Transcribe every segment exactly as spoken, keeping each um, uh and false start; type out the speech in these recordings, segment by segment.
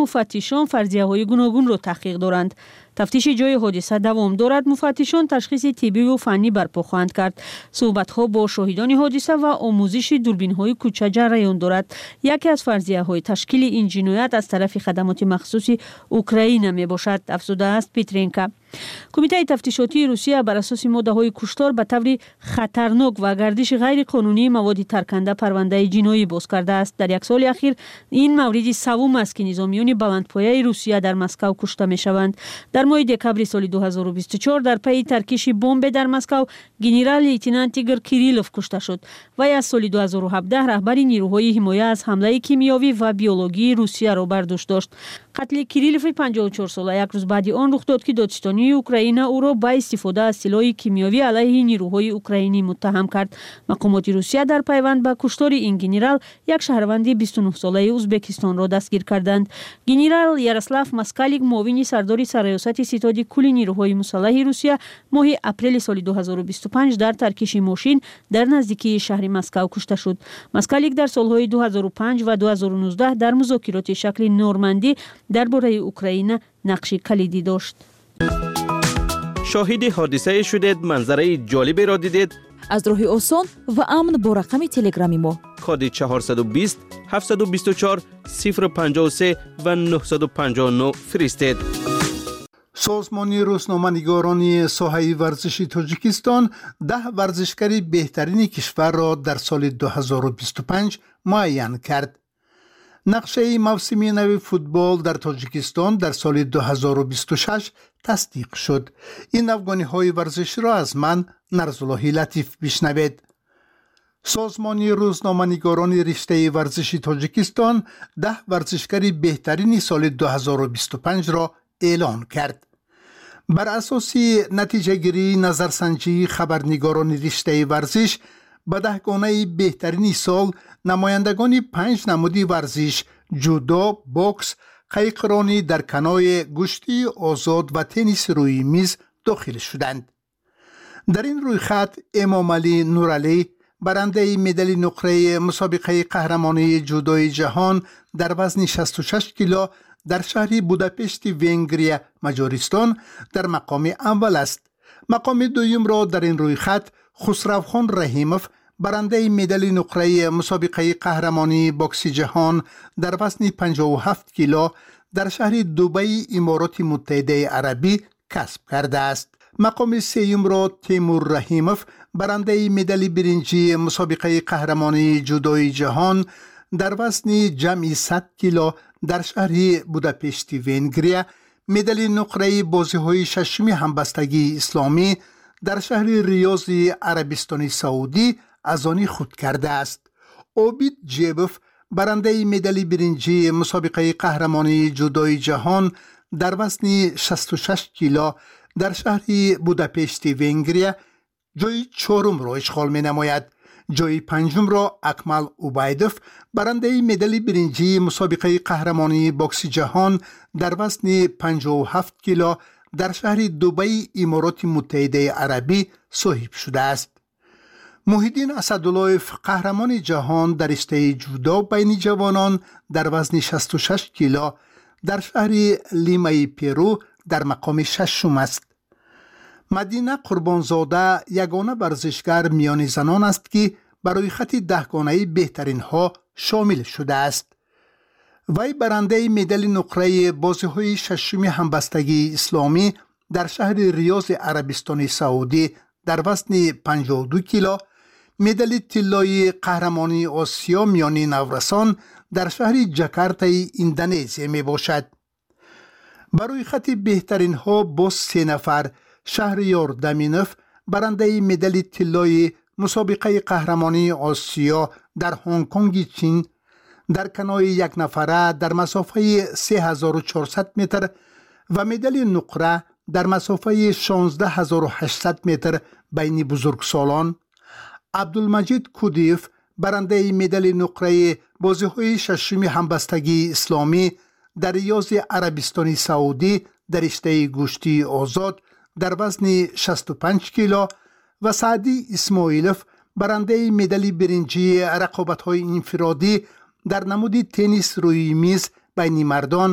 مفتشان فرضیه‌های گوناگون را تحقیق دارند. تفتیش جای حادثه دوام دارد. مفتشان تشخیص طبی و فنی برپا خواهند کرد. صحبت‌ها با شاهدان حادثه و آموزش دوربین‌های کوچه جریان دارد. یکی از فرضیه‌های تشکیل این جنایت از طرف خدمات مخصوص اوکراین میباشد، افزوده است پیترینکا. کمیته تفتیشاتی روسیه بر اساس ماده‌های کشتار به طور خطرناک و گردش غیر قانونی مواد ترکنده پرونده جنایی باز کرده است. در یک سال اخیر این مورد سوم است که نظامیان بلندپایه روسیه در مسکو کشته می‌شوند. در ماه دکبر سال دو هزار و بیست و چهار در پی ترکیش بمب در مسکو گنرال لیتنانت ایگور کیریلوف کشته شد. وی از سال دو هزار و هفده رهبر نیروهای حمایت از حمله کیمیایی و بیولوژی روسیه را بر دوش داشت. قتل کیریلوف پنجاه و چهار ساله یک روز بعد آن رخ داد که دادستانی اوکراین او را با استفاده از سلاح کیمیایی علیه نیروهای اوکراینی متهم کرد. مقامات روسیه در پیوند به کشتار این گنرال یک شهروند بیست و نه ساله ازبکستان را دستگیر کردند. گنرال یاروسلاو ماسکالیک معاون سردار سرایست ستاد کل نیروهای مسلح روسیه ماه اپریل سال دو هزار و بیست و پنج در ترکیش ماشین در نزدیکی شهر مسکو کشته شد. ماسکالیک در سالهای دو هزار و پنج و دو هزار و نوزده در مذاکرات شکل نورماندی درباره اوکراین نقش کلیدی داشت. شاهد حادثه شدید، منظره جالبی را دیدید؟ از راه آسان و امن با رقم تلگرامی ما کد چهارصد و بیست هفتصد و بیست و چهار صفر پنجاه و سه و نهصد و پنجاه و نه فرستید. سازمان روزنامه‌نگاران ساحه ورزشی تاجیکستان ده ورزشکار بهترین کشور را در سال دو هزار و بیست و پنج معین کرد. نقشه موسم نو فوتبال در تاجیکستان در سال دو هزار و بیست و شش تصدیق شد. این افغانی ورزشی را از من نرزالله لطیف بشنوید. سازمان روزنامه‌نگاران رشته ورزشی تاجیکستان ده ورزشکار بهترین سال دو هزار و بیست و پنج را اعلان کرد. بر اساس نتیجه گیری نظرسنجی خبرنگاران رشته ورزش به دهگانه بهترین سال نمایندگان پنج نمودی ورزش جودو، بوکس، قایقرانی در کنای، گشتی آزاد و تنیس روی میز داخل شدند. در این رویخط امام علی نورعلی برنده مدال نقره مسابقه قهرمانی جودوی جهان در وزن شصت و شش کیلو در شهر بوداپشت ونگریا مجارستان در مقام اول است. مقام دوم را در این رویخط خسروخان رحیموف برنده مدال نقره مسابقه قهرمانی بوکس جهان در وزن پنجاه و هفت کیلو در شهر دبی امارات متحده عربی کسب کرده است. مقام سوم را تیمور رحیموف برنده مدال برنجی مسابقه قهرمانی جودوی جهان در وزن جمعی صد کیلو در شهر بوداپشت ونگریا، مدال نقره بازی‌های ششم همبستگی اسلامی در شهر ریاض عربستان سعودی از آن خود کرده است. اوبید جیبوف برنده مدال برنجی مسابقه قهرمانی جودوی جهان در وزن شصت و شش کیلو در شهر بوداپشت ونگریا جای چهارم را اشغال می نماید. جای پنجم را اکمل اوبایدوف برنده مدال برنجی مسابقه قهرمانی بوکس جهان در وزن پنجاه و هفت کیلو در شهر دبی امارات متحده عربی صاحب شده است. محیدین اسداللهف قهرمان جهان در رشته جودو بین جوانان در وزن شصت و شش کیلو در شهر لیمای پرو در مقام ششم است. مدینه قربانزاده یگانه ورزشگر میان زنان است که برای خط دهگانه بهترین ها شامل شده است. وی برنده مدال نقره بازی‌های ششم همبستگی اسلامی در شهر ریاض عربستان سعودی در وزن پنجاه و دو کیلو، مدال طلایی قهرمانی آسیا میان نورسان در شهر جاکارتا اندونزی می باشد. برای خط بهترین ها با سه نفر شهریار دمینوف برنده مدال طلایی مسابقه قهرمانی آسیا در هنگ کنگ چین در کنای یک نفره در مسافه سه هزار و چهارصد متر و مدال نقره در مسافه شانزده هزار و هشتصد متر بین بزرگسالان، عبدالمجید کودیف برنده مدال نقره بازی‌های ششم همبستگی اسلامی در ریاض عربستان سعودی در رشته گشتی آزاد در وزن شصت و پنج کیلو و سعدی اسماعیلوف برنده مدال برنجی رقابت‌های انفرادی در نمود تنیس روی میز بین مردان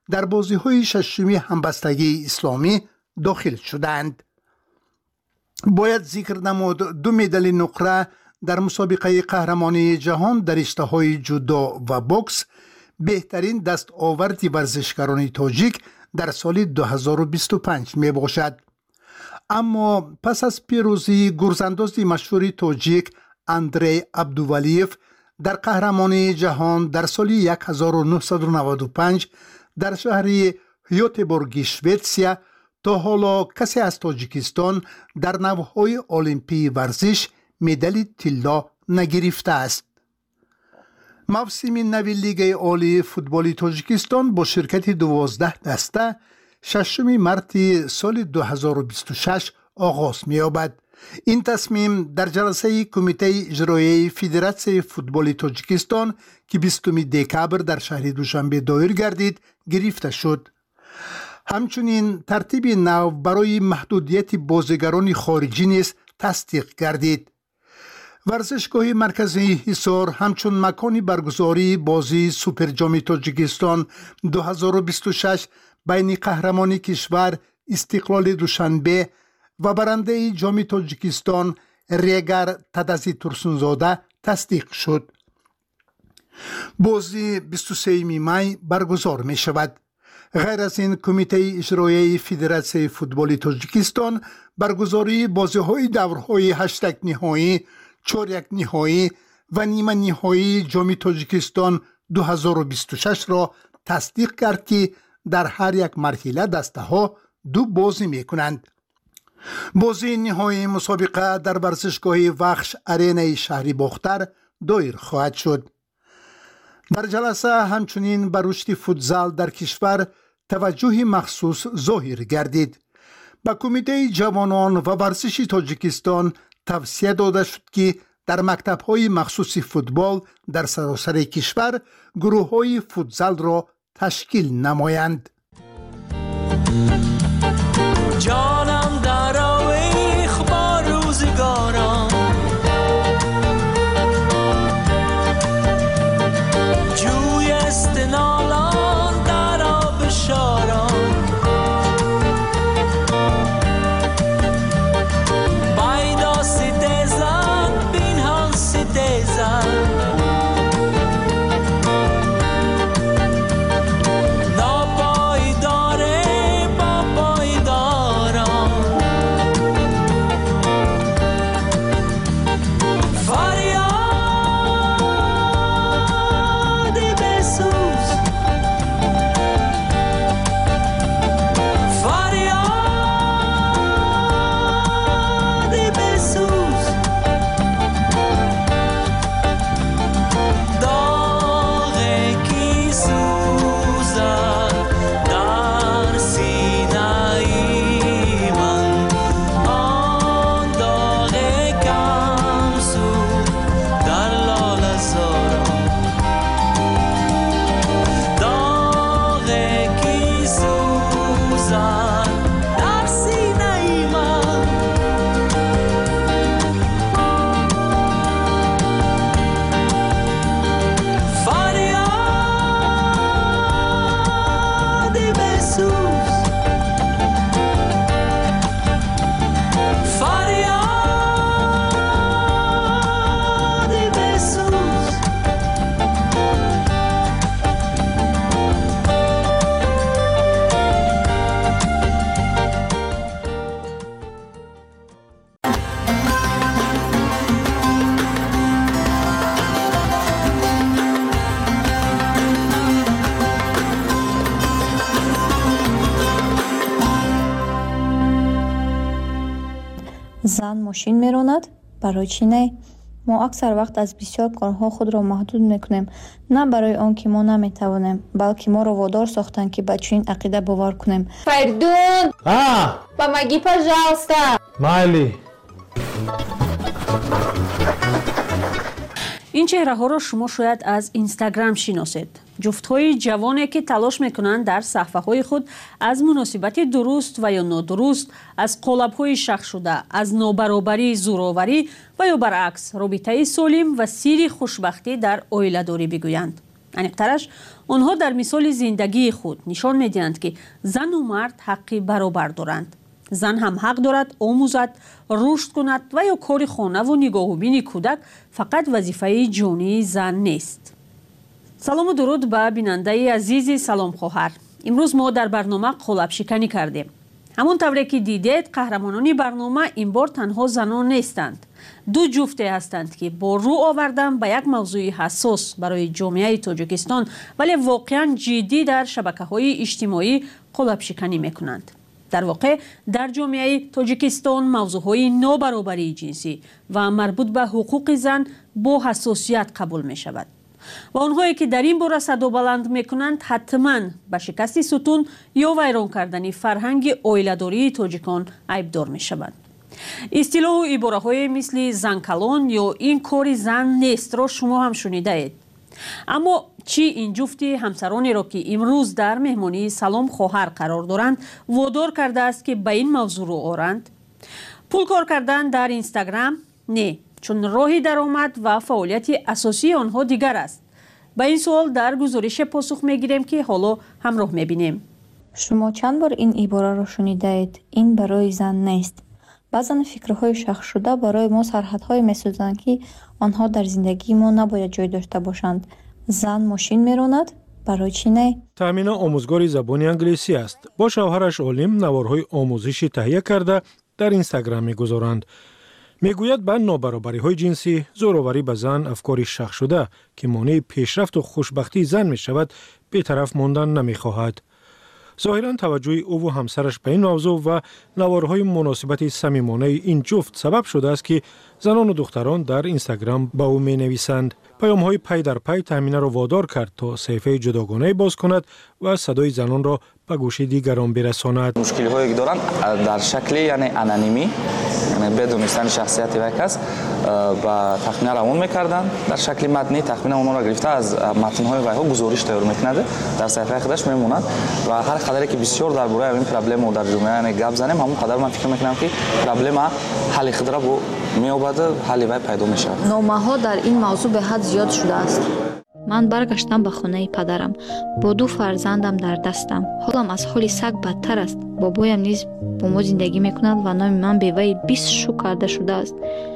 در بازی‌های ششمی همبستگی اسلامی داخل شدند. باید ذکر نمود دو مدال نقره در مسابقه قهرمانی جهان در رشته‌های جودو و بوکس بهترین دستاورد ورزشکاران تاجیک در سال دو هزار و بیست و پنج می باشد. اما پس از پیروزی گرزانداز مشهور تاجیک اندری عبدوولیف در قهرمانی جهان در سال هزار و نهصد و نود و پنج در شهر هیوتبورگ شوئدیا، تا حالا کسی از تاجیکستان در نوهای المپی ورزش مدال طلا نگرفته است. موسم نو لیگ عالی فوتبال تاجیکستان با شرکت دوازده دسته ششم مارس سال دو هزار و بیست و شش آغاز می‌یابد. این تصمیم در جلسه کمیته اجرایی فدراسیون فوتبال تاجیکستان که بیستم دکبر در شهر دوشنبه دایر گردید گرفته شد. همچنین ترتیب نو برای محدودیت بازیگران خارجی نیز تصدیق گردید. ورزشگاه مرکزی حصار همچون مکانی برگزاری بازی سوپر جام تاجیکستان دو هزار و بیست و شش بین قهرمان کشور استقلال دوشنبه و برنده جام تاجیکستان ریگر تدزی ترسونزاده تصدیق شد. بازی بیست و سوم می برگزار می شود. غیر از این کمیته اجرایی فدراسیون فوتبال تاجیکستان برگزاری بازی‌های دورهای هشتگ نهایی، چهارک نهایی و نیمه نهایی جام تاجیکستان دو هزار و بیست و شش را تصدیق کرد که در هر یک مرحله دسته ها دو بازی می کنند. بازی نهایی مسابقه در ورزشگاه وخش ارینای شهری باختر دایر خواهد شد. در جلسه همچنین بر رشد فوتزال در کشور توجه مخصوص ظاهر گردید. به کمیته جوانان و ورزش تاجیکستان توصیه داده شد که در مکتب‌های مخصوص فوتبال در سراسر کشور گروه‌های فوتزال را تشکیل نمایند. جانم در آویخ با روزگاران، جوی استنالان در آب شاران، بایدا ستیزن بینهان ستیزن، زن ماشین میراند؟ برای چی نه؟ ما اکثر وقت از بسیار کارها خود را محدود میکنیم، نه برای آن که ما نمیتوانیم، بلکه ما را وادار ساختند که به چنین عقیده باور کنیم. Perdón. Ah, Помоги, пожалуйста. Майли. این چهره ها را شما شاید از اینستاگرام شناسید. جفت های جوانی که تلاش میکنند در صفحه های خود از مناسبت درست و یا نادرست، از قالب های شخص شده، از نابرابری، زوراوری و یا برعکس رابطه سالم و سیر خوشبختی در عائله داری بگویند. انیقترش آنها در مثال زندگی خود نشان می‌دهند که زن و مرد حقی برابر دارند. زن هم حق دارد آموزد، رشد کند و یا کار خانه و نگاه و بین کودک فقط وظیفه جانی زن نیست. سلام و درود به بیننده عزیز سلام خواهر. امروز ما در برنامه قالب شکنی کردیم. همون طوری که دیدید قهرمانان برنامه این بار تنها زنان نیستند. دو جفته هستند که با رو آوردن به یک موضوع حساس برای جامعه تاجیکستان ولی واقعا جدی در شبکه‌های اجتماعی قالب شکنی میکنند. در واقع در جامعه تاجیکستان موضوعهای نابرابری جنسی و مربوط به حقوق زن با حساسیت قبول می شود. و آنهایی که در این باره صدا بلند می کنند حتما به شکست ستون یا ویران کردن فرهنگ عائله‌داری تاجیکان عیبدار می شوند. اصطلاح و عباره های مثل زن کلان یا این کار زن نیست را شما هم شنیده اید. اما چی این جفتی همسرانی را که امروز در مهمانی سلام خواهر قرار دارند وادار کرده است که به این موضوع رو آرند؟ پول کار کردن در اینستاگرام؟ نه، چون راهی درآمد و فعالیت اساسی آنها دیگر است. به این سوال در گزارش پاسخ میگیریم که حالا همراه میبینیم. شما چند بار این عباره را شنیده اید؟ این برای زن نیست. بعضا فکرهای شخص شده برای ما سرحدهای میسازند که آنها در زندگی ما نباید جای داشته باشند. زن ماشین میراند، برای چی نه؟ تامینه آموزگار زبان انگلیسی است. با شوهرش عالم نوارهای آموزشی تهیه کرده در اینستاگرام میگذارند. میگوید به نابرابری های جنسی، زوراوری به زن افکاری شخص شده که مانع پیشرفت و خوشبختی زن می شود بی‌طرف ماندن نمی خواهد. ظاهراً توجه او و همسرش به این موضوع و نوارهای مناسبت صمیمانه این جفت سبب شده است که زنان و دختران در اینستاگرام با او می نویسند. پیام های پی در پی تامینه را وادار کرد تا صفحه جداگانه باز کند و صدای زنان را به گوش دیگران برساند. مشکلی هایی که دارند در شکل یعنی انانیمی، یعنی بدونستن شخصیت یک کس و تخمینه روان میکردن در شکل متنی. تخمینه اونها را گرفته از متن‌های ویها گزارش تیار میکنند، در صفحه خودش میمونند و هر قدری که بسیار درباره این پرابلم در جامعه گپ زنیم همون قدر من فکر میکنم که پرابلم حل خود را با میابد حل وی پیدا میشه. نامه‌ها در این موضوع به حد زیاد شده است. من برگشتم به خانه پدرم با دو فرزندم در دستم. حالم از حال سگ بدتر است. بابایم نیز با ما زندگی میکند و نام من به وی بیست شو کرده شده است.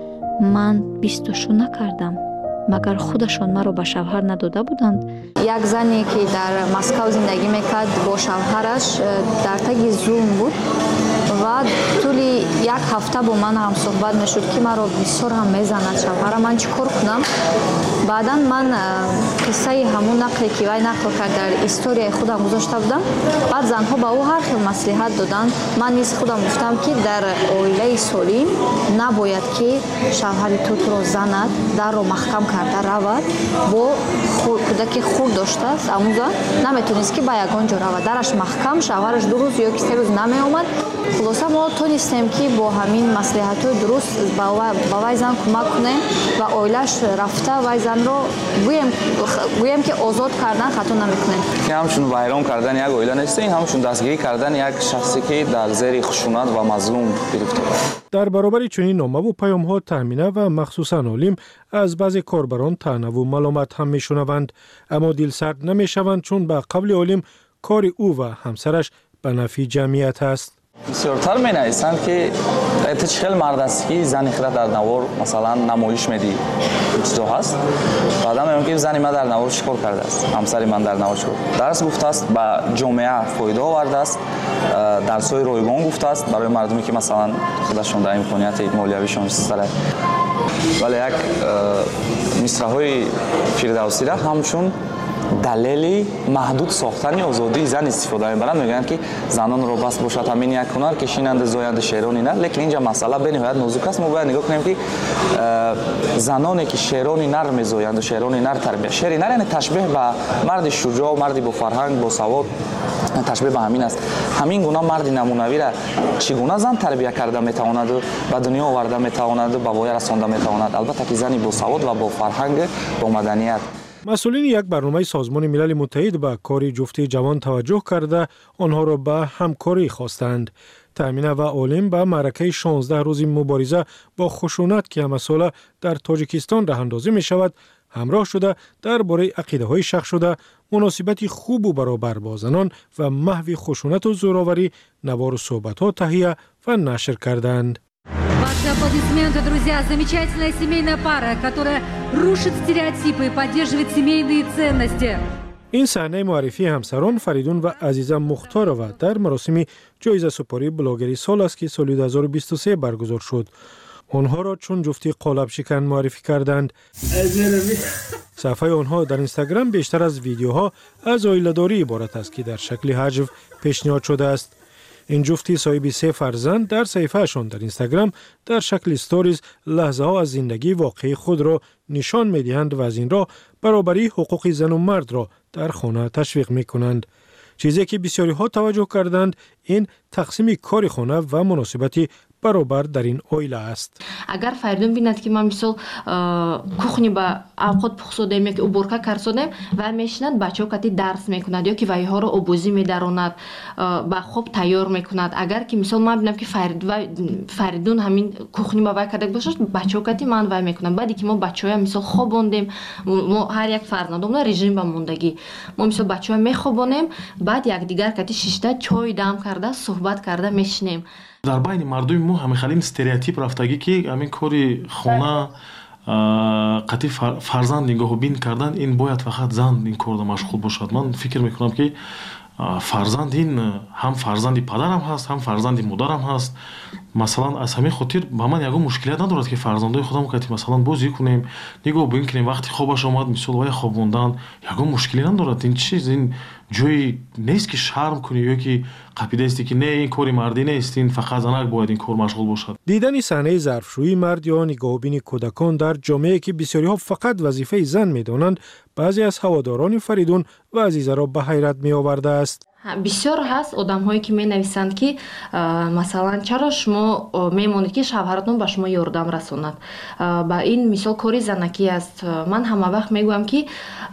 من بیست شو نکردم. مگر خودشان مرا به شوهر نداده بودند؟ یک زنی که در مسکو زندگی میکرد با شوهرش در تگ زوم بود و طولی یک هفته با من هم صحبت میشد که مرا بسیار هم میزند شوهرم. من چیکار کنم؟ بعدا من قصه همون نقلی که وی نقل کرد در استوری خودم گذاشته بودم. بعد زنها با او هر خیل مصلحت دادن. من نیز خودم گفتم که در عائله سالم نباید که شوهر تو تو را زند، در رو محکم کرده رود. با کودک خود داشته است اون زن نمیتونست که به یگان جا رود، درش محکم، شوهرش دو روز یا سه روز نمی آمد. خلاصه ما تونستیم که با همین مصلحت‌های درست با وی زن کمک کنیم و عائله‌اش رفته وی زن رو گویم گویم که آزاد کردن خطا نمیکنیم. که همشون ویران کردن یک عائله نیست، این همشون دستگیری کردن یک شخصی که در زیر خشونت و مظلوم گرفتار است. در برابر چنین نامه و پیام‌ها تامینه و مخصوصاً عالم از بعضی کاربران طعنه و ملامت هم میشنوند، اما دلسرد نمیشوند چون به قول عالم کار او و همسرش به نفع جمعیت است. بسیارتر می نویسند که ایت چخیل مرد است که زنی خیلی در نوار مثلا نمایش میدی چیزا هست. بعدا میگم که زنی من در نوار چیکار کرده است، همسری من در نوار چیکار درس گفته است، به جامعه فایده آورده است، درس‌های رایگان گفته است برای مردمی که مثلا خودشون در امکانیت مالیویشون سره. ولی یک مصرع‌های فردوسی را همچون دلیلی محدود ساختن آزادی زن استفاده می‌برند. میگن که زنان رو بس باشد همین یک هنر کشیننده زاینده شعرانی نه، لیکن اینجا مسئله به نهایت نازک است. ما باید نگاه کنیم که زنانی که شعرانی نر می‌زایند و شعرانی نر تربیت، شعری نر یعنی تشبیه به مرد شجاع، مردی با فرهنگ، با سواد، تشبیه به همین است. همین گونه مرد نمونوی را چگونه زن تربیت کرده میتواند و به دنیا آورده میتواند و به وای رسانده میتواند، البته که زنی با سواد و با فرهنگ، با مدنیت. مسئولین یک برنامه سازمان ملل متحد به کار جفت جوان توجه کرده آنها را به همکاری خواستند. تامینه و عالم به معرکه شانزده روزی مبارزه با خشونت که همساله در تاجیکستان راه اندازی می شود همراه شده درباره عقیده‌های شخص شده مناسبت خوب و برابر با زنان و محو خشونت و زورآوری نوار و صحبت‌ها تهیه و نشر کردند. Ваши аплодисменты, друзья. Замечательная семейная пара, которая рушит стереотипы и поддерживает семейные ценности. این صحنه معرفی همسران فریدون و عزیزه مختارова در مراسم جایزه سپاری بلاگری سال است که سال دو هزار و بیست و سه برگزار شد. آنها را چون جفتی قالب شکن معرفی کردند. صفحه آنها در اینستاگرام بیشتر از ویدیوها از عائله‌داری عبارت است که در شکل هجو پیشنهاد شده است. این جفتی صاحب سه فرزند در صفحه‌شان در اینستاگرام در شکل استوریز لحظه ها از زندگی واقعی خود را نشان می‌دهند و از این را برابری حقوق زن و مرد را در خانه تشویق می‌کنند. چیزی که بسیاری ها توجه کردند این تقسیم کار خانه و مناسبت برابر در این عائله است. اگر فریدون بیند که من مثلا کухни با اوقات پخسودم یا که уборка کردم و میشنند بچه‌ها کتی درس میکنند یا که وایها رو آبوزی میداروند با خوب تیار میکند. اگر که مثلا من ببینم که فرید و فریدون همین کухни با وای کرده باشه بچه‌ها کتی من وای میکنم. بعدی که ما بچه‌ها مثلا خوابوندیم ما هر یک فرزندمون رژیم با موندگی ما مثلا بچه‌ها میخوابونیم بعد یک دیگر کتی شیشته چای دم کرده صحبت کرده میشنیم. در بین مردم ما همه خیلی استریوتیپ رفتگی که همین کاری خونه قطعی فرزند نگاه بین کردن این باید فقط زن این کار مشغول باشد. من فکر میکنم که فرزند این هم فرزندی پدرم هست هم فرزندی مادرم هست. مثلا از همین خاطر با من یگو مشکلیت ندارد که فرزندای خودم که مثلا بازی کنیم نگاه بین کنیم وقتی خوابش اومد مثلا وای خوابوندن یگو مشکلی ندارد. این چیز این جوی نیست که شرم کنی یا که قاعده است که نه این کاری مردی نیست این فقط زنک باید این کار مشغول باشد. دیدن صحنه ظرفشویی مرد یا نگاهبین کودکان در جامعه که بسیاری ها فقط وظیفه زن میدانند بعضی از هواداران فریدون و عزیزه را به حیرت می آورده است. بسیار هست آدم هایی که می نویسند که مثلا چرا شما میمونید که شوهرتون به شما یاردم رسوند. با این مثال کاری زنکی است. من همه وقت میگویم که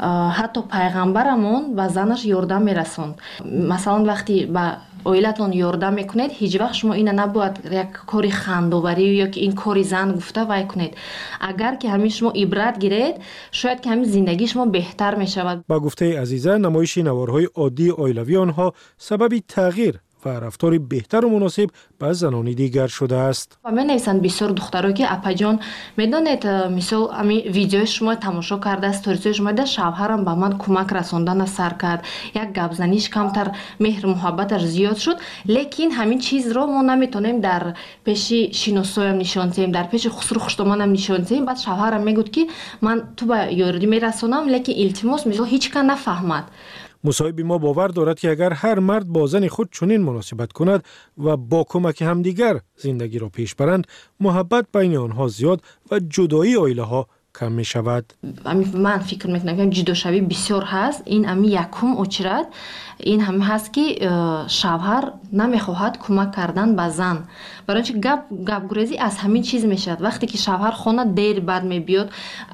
حتی پیغمبرمون به زنش یاردم میرسوند. مثلا وقتی با عائلتون یاردم میکنید هیچ وقت شما این نباید یک کاری خندآوری یا که این کاری زن گفته وای کنید. اگر که همین شما عبرت گیرید شاید که همین زندگی شما بهتر میشود. با گفته عزیزه نمایش نوارهای عادی عائلوی آنها سبب تغییر و رفتار بهتر و مناسب با زنان دیگر شده است. و می نویسند بسیار دخترها که اپا جان میدانید مثلا همین ویدیو شما تماشا کرده استوریز شما ده شوهرم به من کمک رساندن سر کرد یک گپ زنیش کمتر مهر محبتش زیاد شد لیکن همین چیز رو ما نمیتونیم در پیش شینوسویم نشان دهیم در پیش خسرو خشتمانم نشان دهیم. بعد شوهرم میگفت که من تو به یاردی میرسونم لیکن التماس مثلا هیچ کس نفهمد. مصاحب ما باور دارد که اگر هر مرد با زن خود چنین مناسبت کند و با کمک همدیگر زندگی را پیش برند محبت بین آنها زیاد و جدایی عائله ها کم می شود. من فکر میکنم که جدا شوی بسیار هست. این امی یکم اچرد این هم هست که شوهر نمیخواهد کمک کردن به زن برای اینکه گپ گپ گریزی از همین چیز میشد. وقتی که شوهر خانه دیر بعد میبیاد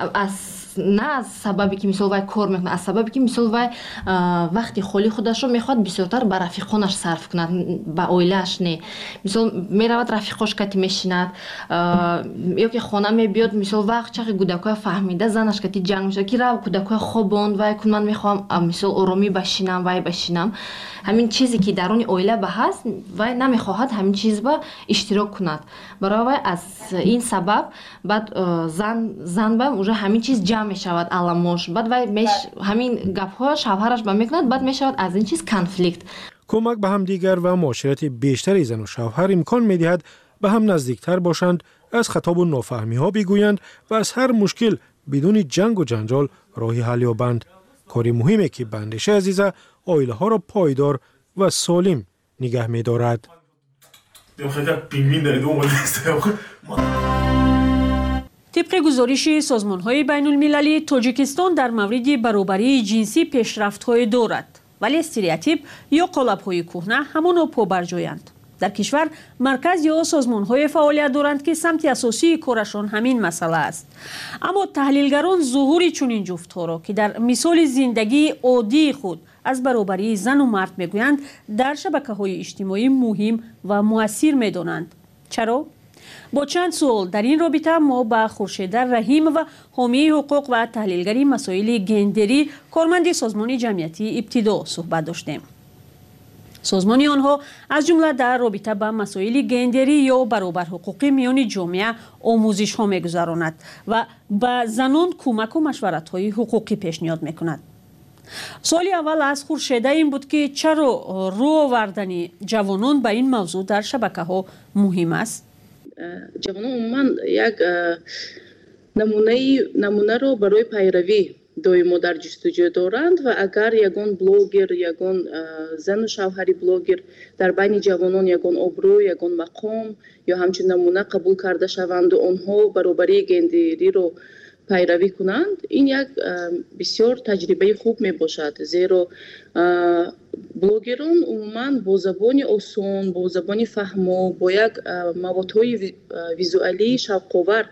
از نه از سببی که مثلا وای کار میکنه از سببی که مثلا وای وقتی خالی خودش رو میخواد بسیارتر به رفیقانش صرف کند به عائله‌اش نه. مثلا میرود رفیقاش کتی میشیند یا که خانه میبیاد مثلا وقت چقدر کودکای فهمیده زنش کتی جنگ میشه که رو کودکای خوابوند وای کن من میخوام مثلا آرامی بشینم وای بشینم. همین چیزی که درون عائله به هست وای نمیخواهد همین چیز با اشتراک کند. برای وای از این سبب بعد زن زن با اونجا همین چیز جمع میشود علامش بعد وای میش همین گپ‌ها شوهرش با میکند بعد میشود از این چیز کانفلیکت. کمک به هم دیگر و معاشرت بیشتر زن و شوهر امکان میدهد به هم نزدیکتر باشند از خطاب و نافهمی ها بگویند و از هر مشکل بدون جنگ و جنجال راهی حل یابند. کاری مهمه که بندش عزیزه عائله ها را پایدار و سالم نگه می‌دارد. طبق گزارش سازمان‌های بین‌المللی تاجیکستان در مورد برابری جنسی پیشرفت‌های دارد ولی استریوتیپ یا قالب‌های کهنه همانا پابرجایند. در کشور مرکز یا سازمان‌های فعالیت دارند که سمت اساسی کارشان همین مسئله است. اما تحلیلگران ظهور چنین جفت‌ها را که در مثال زندگی عادی خود از برابری زن و مرد میگویند در شبکه‌های اجتماعی مهم و مؤثر می‌دانند. چرا؟ با چند سوال در این رابطه ما با خورشید رحیم و حامی حقوق و تحلیلگری مسائل گندری کارمند سازمان جمعیتی ابتدا صحبت داشتیم. سازمان آنها از جمله در رابطه با مسائل گندری یا برابر حقوقی میان جامعه آموزش ها میگذراند و به زنان کمک و مشورت های حقوقی پیشنهاد میکند. سال اول از خورشید این بود که چرا رو آوردن جوانان به این موضوع در شبکه ها مهم است؟ جوانان عموما یک نمونه نمونه رو برای پیروی دویمو در جستجو دارند و اگر یگان بلوگر یگان زن و شوهری بلوگر در بین جوانان یگان ابرو یگان مقام یا همچنین نمونه قبول کرده شوند و آنها برابری گندری رو پیروی کنند، این یک بسیار تجربه خوب می باشد، زیرا بلوگران عموما با زبان آسان، با زبان فهمو، با یک موادهای ویزوالی شوق‌آور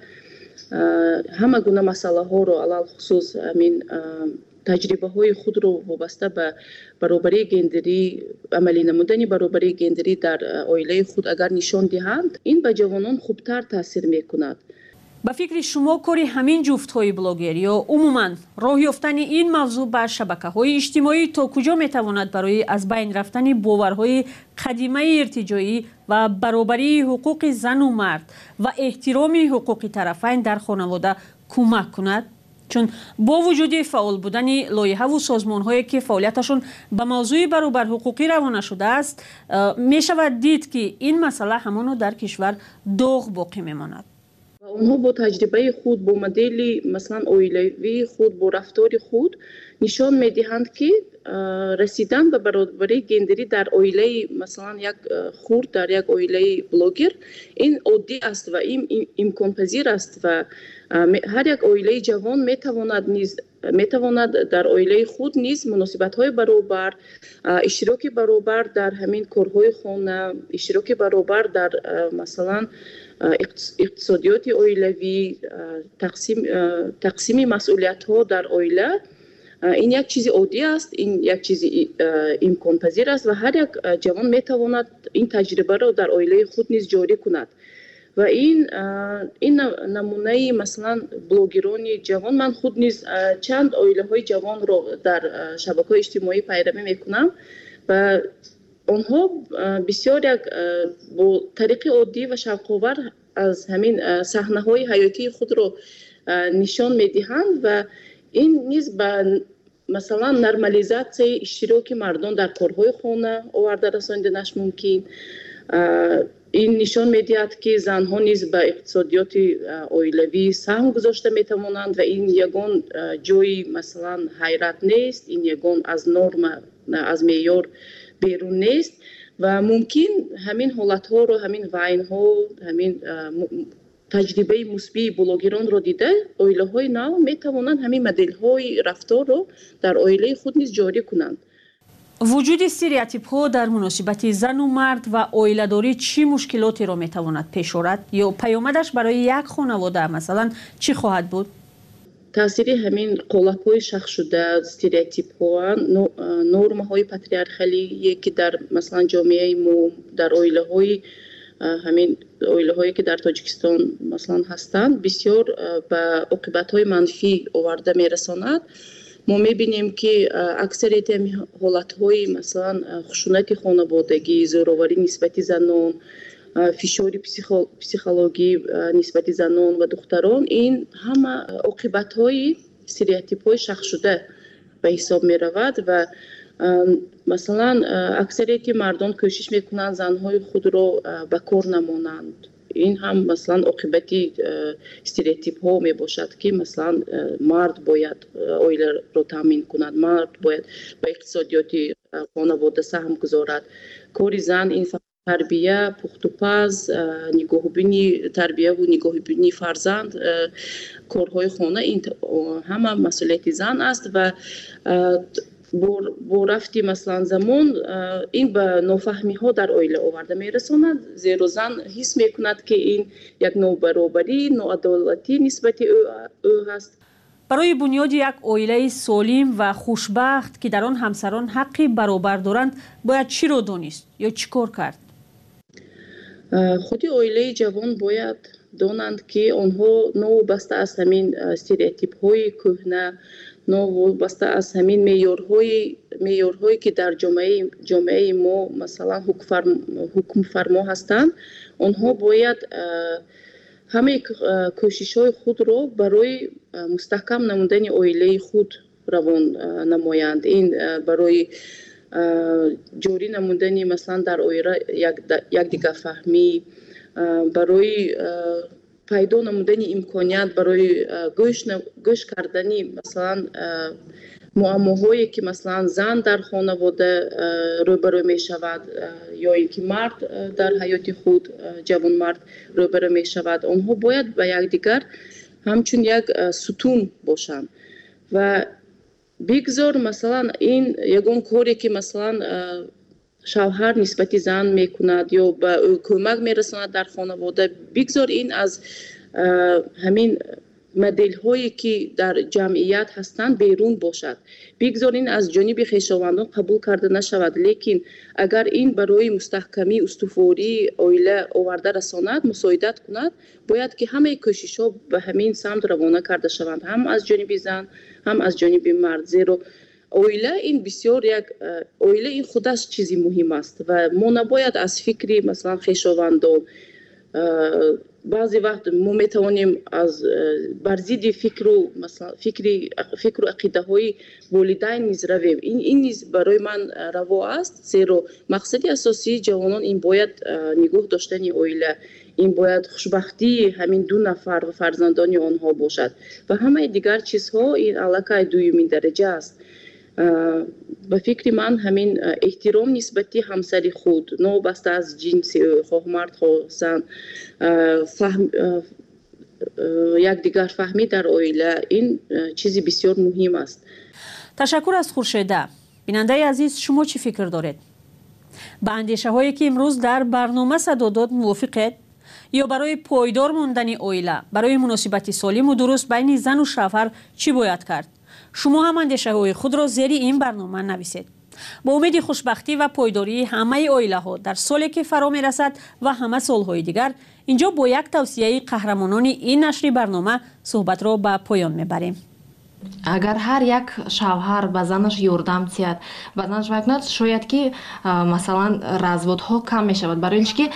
همه گونه مسئله ها رو علل خصوص همین تجربه های خود رو وابسته به برابری گندری، عملی نمودن برابری گندری در عائله خود اگر نشان دهند، این به جوانان خوبتر تاثیر می کند. به فکر شما کاری همین جفت های بلاگر یا عموما راه یافتن این موضوع بر شبکه های اجتماعی تا کجا می تواند برای از بین رفتن باورهای قدیمی ارتجاعی و برابری حقوق زن و مرد و احترام حقوق طرفین در خانواده کمک کند؟ چون با وجود فعال بودن لایحه و سازمان هایی که فعالیتشون به موضوع برابر حقوقی روانه شده است، می شود دید که این مسئله همانو در کشور داغ باقی می ماند. آنها با تجربه خود، با مدل مثلا عائلوی خود، با رفتار خود نشان میدهند که رسیدن به برابری گندری در عائله مثلا یک خرد، در یک عائله بلوگر، این عادی است و این امکان پذیر است و هر یک عائله جوان میتواند نیز میتواند در عائله خود نیز مناسبت های برابر، اشتراک برابر در همین کارهای خانه، اشتراک برابر در مثلا اقتصادیات عائلوی، تقسیم تقسیم مسئولیت ها در عائله، این یک چیز عادی است، این یک چیز امکان پذیر است و هر یک جوان میتواند این تجربه را در عائله خود نیز جاری کند و این این نمونه مثلا بلوگران جوان، من خود نیز چند عائله های جوان را در شبکه‌های اجتماعی پیروی میکنم و آنها بسیار یک با طریق عادی و شوق‌آور از همین صحنه‌های حیاتی خود را نشان میدهند و این نیز به مثلا نرمالیزاسیون اشتراک مردان در کارهای خانه آورده رساندنش ممکن. این نشان میدهد که زنها نیز به اقتصادیات عائلوی سهم گذاشته میتوانند و این یگان جای مثلا حیرت نیست، این یگان از نرم از معیار بیرون نیست و ممکن همین حالت ها رو، همین وین ها، همین تجربه مثبت بلوگران رو دیده عائله های نو می توانند همین مدل های رفتار رو در عائله خود نیز جاری کنند. وجود استریوتیپ ها در مناسبت زن و مرد و عائله داری چی مشکلاتی را می تواند پیش آورد یا پیامدش برای یک خانواده مثلا چی خواهد بود؟ تاثیر همین قالب های شخص شده، استریوتیپ ها، نرم های پاتریارخالی که در مثلا جامعه ما، در عائله های همین عائله هایی که در تاجیکستان مثلا هستند بسیار به عاقبت های منفی آورده میرساند. ما میبینیم که اکثریت حالت های مثلا خشونت خانوادگی، زورآوری نسبت زنان، فشار پسیخولوژی نسبت زنان و دختران، این همه عاقبت های استریوتیپ های شخص شده به حساب می رود و مثلا اکثریت مردان کوشش میکنند زنهای خود را به کار نمانند. این هم مثلا عاقبتی استریوتیپ ها می باشد که مثلا مرد باید عائله را تامین کند، مرد باید به اقتصادیات خانواده سهم گذارد، کار زن این تربیه، پخت و پز، نگاهبینی تربیه و نگاهبینی فرزند، کارهای خانه، این همه مسئولیت زن است و با رفتی مثلا زمان این به نافهمی ها در عائله آورده میرساند، زیرا زن حس میکند که این یک نابرابری، ناعدالتی نسبت او هست. برای بنیاد یک عائله سالم و خوشبخت که در آن همسران حقی برابر دارند باید چی را دانست یا چی کار کرد؟ худи оилаи ҷавон бояд донанд ки онҳо новобаста аз ҳамин стереотипҳои кӯҳна, новобаста аз ҳамин меъёрҳои меъёрҳое ки дар ҷомеаи ҷомеаи мо масалан ҳукмфармо ҳастанд, онҳо бояд ҳамаи кӯшишҳои худро барои мустаҳкам намудани оилаи худ равон намоянд. Ин барои ҷорӣ намудани масалан дар оила якдигарфаҳмӣ, барои пайдо намудани имконият барои гӯш кардани масалан муаммоҳое ки масалан зан дар хонавода рӯбарӯ мешавад ё ин ки мард дар ҳаёти худ ҷавонмард рӯбарӯ мешавад, онҳо бояд ба якдигар ҳамчун як сутун бошанд ва бигзор масалан ин ягон коре ки масалан шавҳар нисбати зан мекунад ё ба ӯ кӯмак мерасонад дар хонавода, бигзор ин аз ҳамин моделҳое ки дар ҷамъият ҳастанд берун бошад, бигзор ин аз ҷониби хешовандон қабул карда нашавад. Лекин агар ин барои мустаҳкамӣ устувории оила оварда расонад, мусоидат кунад, бояд ки ҳамаи кӯшишҳо ба ҳамин самт равона карда шаванд, ҳам аз ҷониби зан, ҳам аз ҷониби мард. Зеро оила ин бисёр як оила ин худаш чизи муҳим аст ва мо набояд аз фикри масалан хешовандон баъзе вақт мо метавонем аз бар зидди фикру масалан фикри фикру ақидаҳои волидайн низ равем. ин ин низ барои ман раво аст, зеро мақсади асосии ҷавонон ин бояд нигоҳ доштани оила, ин бояд хушбахтии ҳамин ду нафар ва фарзандони онҳо бошад ва ҳамаи дигар чизҳо ин аллакай дуюмин дараҷа аст. ба фикри ман ҳамин эҳтиром нисбати ҳамсари худ новобаста аз ҷинси ӯ, хоҳ мард хоҳ зан, якдигар фаҳмӣ дар оила, ин чизи бисёр муҳим аст. ташаккур аз хуршеда. бинандаи азиз, шумо чӣ фикр доред? ба андешаҳое ки имрӯз дар барнома садо дод мувофиқед? ё барои пойдор мондани оила, барои муносибати солиму дуруст байни зану шавҳар чӣ бояд кард? шумо ҳам андешаҳои худро зери ин барнома нависед. бо умеди хушбахтӣ ва пойдории ҳамаи оилаҳо дар соле ки фаро мерасад ва ҳама солҳои дигар, инҷо бо як тавсияи қаҳрамонони ин нашри барнома суҳбатро ба поён мебарем. агар ҳар як шавҳар ба занаш ёрдам диҳад, ба занаш вай кунад, шояд ки масалан разводҳо кам мешавад, барои ин ки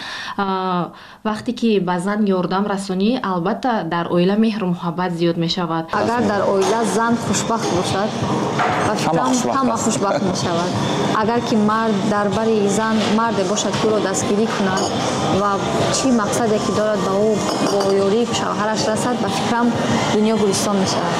вақте ки ба зан ёрдам расонӣ, албатта дар оила меҳру муҳаббат зиёд мешавад. агар дар оила зан хушбахт бошад, ба фикрам ҳама хушбахт мешавад. агар ки мард дар бари зан марде бошад ки ӯро дастгирӣ кунад ва чӣ мақсаде ки дорад ба ӯ бо ёрии шавҳараш расад, ба фикрам дунё гулистон мешавад.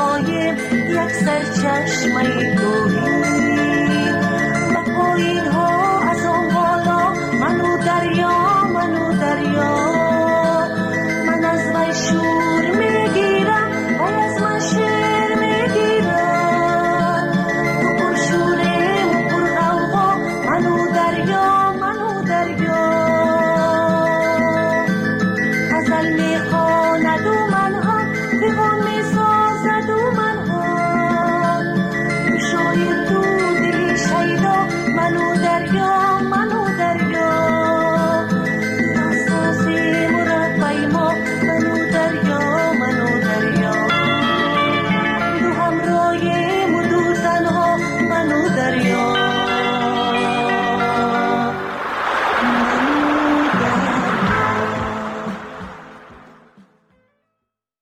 سرچشمه دوری و پایین ها